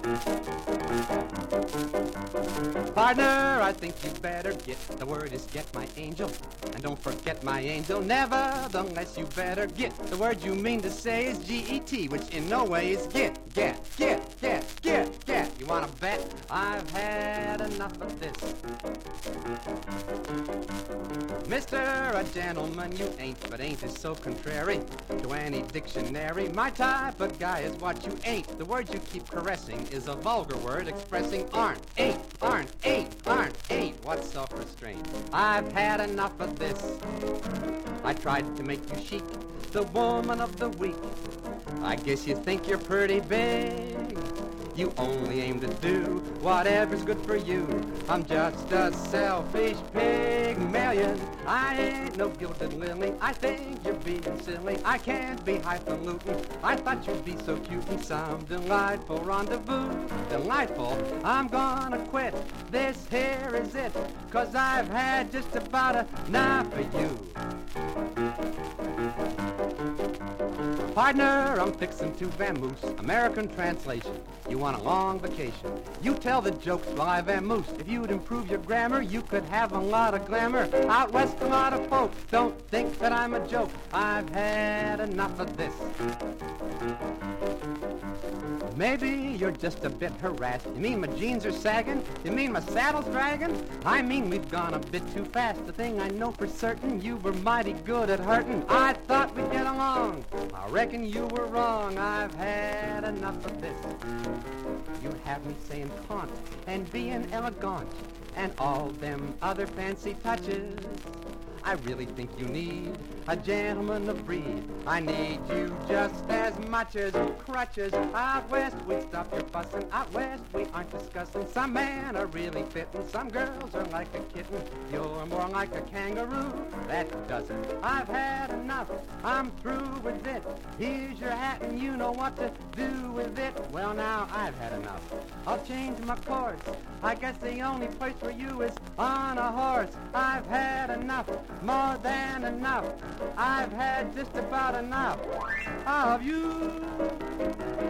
Partner, I think you better get. The word is get, my angel. And don't forget, my angel, nevertheless you better get. The word you mean to say is G-E-T, which in no way is get. Get. You wanna bet? I've had enough of this. Mr. A gentleman you ain't, but ain't is so contrary to any dictionary. My type of guy is what you ain't. The word you keep caressing is a vulgar word expressing aren't, ain't. What's self-restraint? I've had enough of this. I tried to make you chic, the woman of the week. I guess you think you're pretty big. You only aim to do whatever's good for you. I'm just a selfish Pygmalion. I ain't no gilded lily. I think you're being silly. I can't be highfalutin. I thought you'd be so cute in some delightful rendezvous. Delightful? I'm gonna quit. This here is it. 'Cause I've had just about enough of you. Partner, I'm fixing to vamoose. American translation. You want a long vacation. You tell the jokes while I vamoose. If you'd improve your grammar, you could have a lot of glamour. Out west, a lot of folks don't think that I'm a joke. I've had enough of this. Maybe you're just a bit harassed. You mean my jeans are sagging? You mean my saddle's dragging? I mean we've gone a bit too fast. The thing I know for certain, you were mighty good at hurting. I thought we'd get along. I reckon you were wrong. I've had enough of this. You have me saying can't and being elegant and all them other fancy touches. I really think you need a gentleman of breed. I need you just as much as crutches. Out west, we stop your fussing. Out west, we aren't discussing. Some men are really fitting. Some girls are like a kitten. You're more like a kangaroo. That doesn't. I've had enough. I'm through with it. Here's your hat and you know what to do with it. Well, now I've had enough. I'll change my course. I guess the only place for you is on a horse. I've had enough. More than enough. I've had just about enough of you.